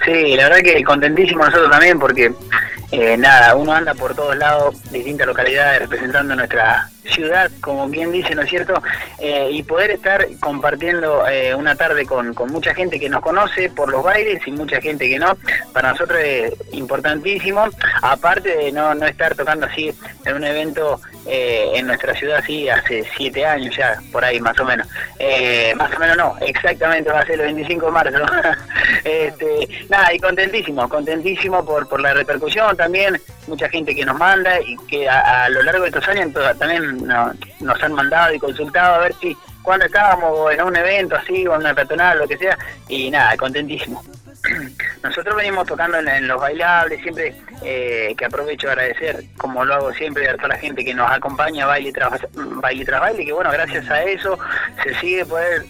Sí, la verdad que contentísimo nosotros también porque, nada, uno anda por todos lados, distintas localidades, representando nuestra ciudad, como quien dice, ¿no es cierto? Y poder estar compartiendo una tarde con mucha gente que nos conoce por los bailes y mucha gente que no, para nosotros es importantísimo, aparte de no estar tocando así en un evento en nuestra ciudad así hace 7 años ya, por ahí más o menos. Más o menos no, exactamente va a ser el 25 de marzo. Nada, y contentísimo por la repercusión también, mucha gente que nos manda y que a lo largo de estos años también nos han mandado y consultado a ver si cuando estábamos en un evento así o en una peatonal, lo que sea, y nada, contentísimo. Nosotros venimos tocando en los bailables, siempre que aprovecho de agradecer, como lo hago siempre, a toda la gente que nos acompaña baile tras baile, que bueno, gracias a eso se sigue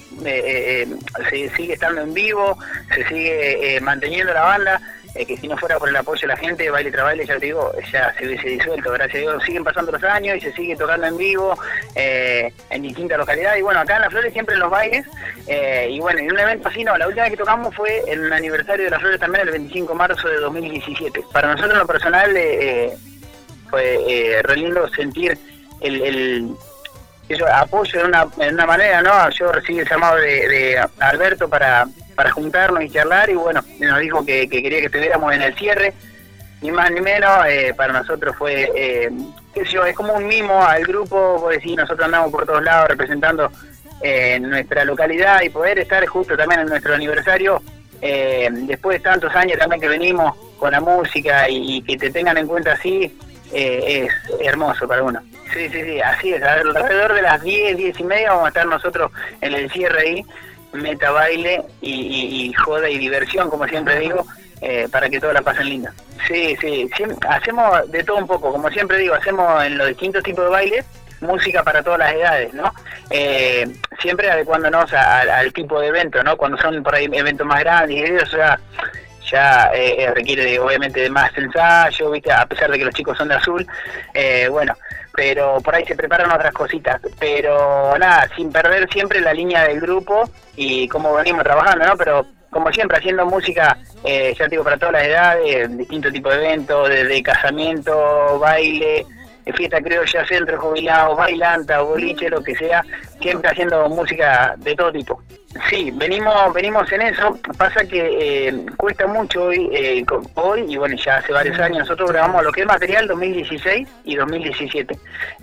se sigue estando en vivo, se sigue manteniendo la banda, que si no fuera por el apoyo de la gente, baile tras baile, ya te digo, ya se hubiese disuelto, gracias a Dios, siguen pasando los años y se sigue tocando en vivo, en distintas localidades, y bueno, acá en Las Flores siempre en los bailes, y bueno, en un evento así, no, la última vez que tocamos fue en el aniversario de Las Flores también, el 25 de marzo de 2017. Para nosotros en lo personal fue re lindo sentir el apoyo de una manera, ¿no? Yo recibí el llamado de Alberto para juntarnos y charlar, y bueno, nos dijo que quería que estuviéramos en el cierre, ni más ni menos. Para nosotros fue, qué sé yo, es como un mimo al grupo, pues sí, nosotros andamos por todos lados representando nuestra localidad, y poder estar justo también en nuestro aniversario, después de tantos años también que venimos con la música, y que te tengan en cuenta así, es hermoso para uno. Sí, así es, alrededor de las 10 y media vamos a estar nosotros en el cierre ahí, meta baile y joda y diversión, como siempre digo, para que todos la pasen linda. Sí, hacemos de todo un poco, como siempre digo, hacemos en los distintos tipos de bailes, música para todas las edades, ¿no? Siempre adecuándonos al tipo de evento, ¿no? Cuando son por ahí eventos más grandes, y eso ya requiere obviamente de más ensayo, ¿viste? A pesar de que los chicos son de azul, bueno, pero por ahí se preparan otras cositas, pero nada, sin perder siempre la línea del grupo y cómo venimos trabajando, ¿no? Pero como siempre, haciendo música, ya te digo, para todas las edades, distintos tipos de eventos, desde casamiento, baile, fiesta criolla, centro jubilado, bailanta, boliche, lo que sea, siempre haciendo música de todo tipo. Sí, venimos en eso. Pasa que cuesta mucho hoy, y bueno, ya hace varios años nosotros grabamos lo que es material 2016 y 2017.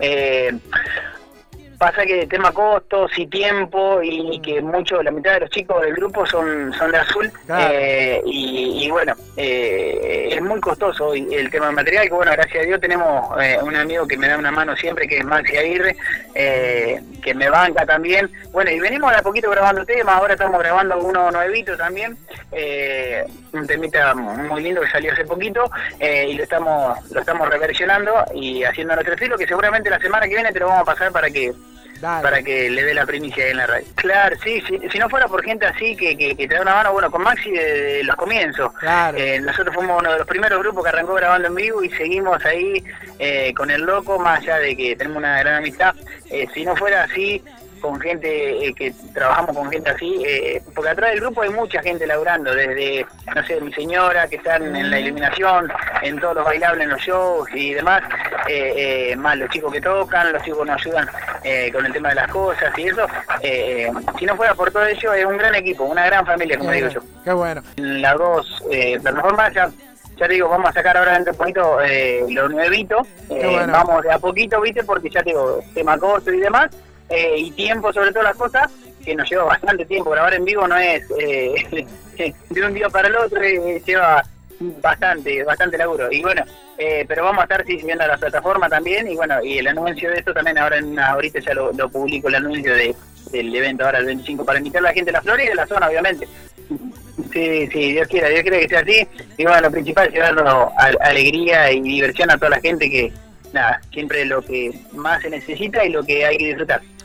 Pasa que tema costos y tiempo, y que la mitad de los chicos del grupo son de azul, claro. Y bueno, es muy costoso hoy el tema del material, que bueno, gracias a Dios tenemos un amigo que me da una mano siempre, que es Maxi Aguirre, que me banca también. Bueno, y venimos de a poquito grabando temas, ahora estamos grabando uno nuevito también, un temita muy lindo que salió hace poquito, y lo estamos reversionando y haciendo nuestro estilo, que seguramente la semana que viene te lo vamos a pasar para que le dé la primicia ahí en la radio. Claro, sí, si no fuera por gente así que te da una mano, bueno, con Maxi de los comienzos. Claro. Nosotros fuimos uno de los primeros grupos que arrancó grabando en vivo, y seguimos ahí con el loco, más allá de que tenemos una gran amistad. Si no fuera así, con gente que trabajamos con gente así, porque atrás del grupo hay mucha gente laburando, desde, no sé, mi señora, que están en la iluminación, en todos los bailables, en los shows y demás, más los chicos que tocan, los chicos que nos ayudan con el tema de las cosas y eso. Si no fuera por todo ello, es un gran equipo, una gran familia, como digo yo. Qué bueno. Las dos plataformas ya te digo, vamos a sacar ahora dentro de un poquito lo nuevito, bueno. Vamos de a poquito, ¿viste? Porque ya te digo, tema costo y demás, y tiempo sobre todas las cosas, que nos lleva bastante tiempo. Grabar en vivo no es de un día para el otro, lleva bastante laburo, y bueno, pero vamos a estar subiendo a la plataforma también, y bueno, y el anuncio de esto también ahora ahorita ya lo publico, el anuncio del evento ahora el 25, para invitar a la gente de Las Flores y de la zona, obviamente. Sí, Dios quiera que sea así, y bueno, lo principal es llevarlo alegría y diversión a toda la gente, que nada, siempre lo que más se necesita y lo que hay que disfrutar.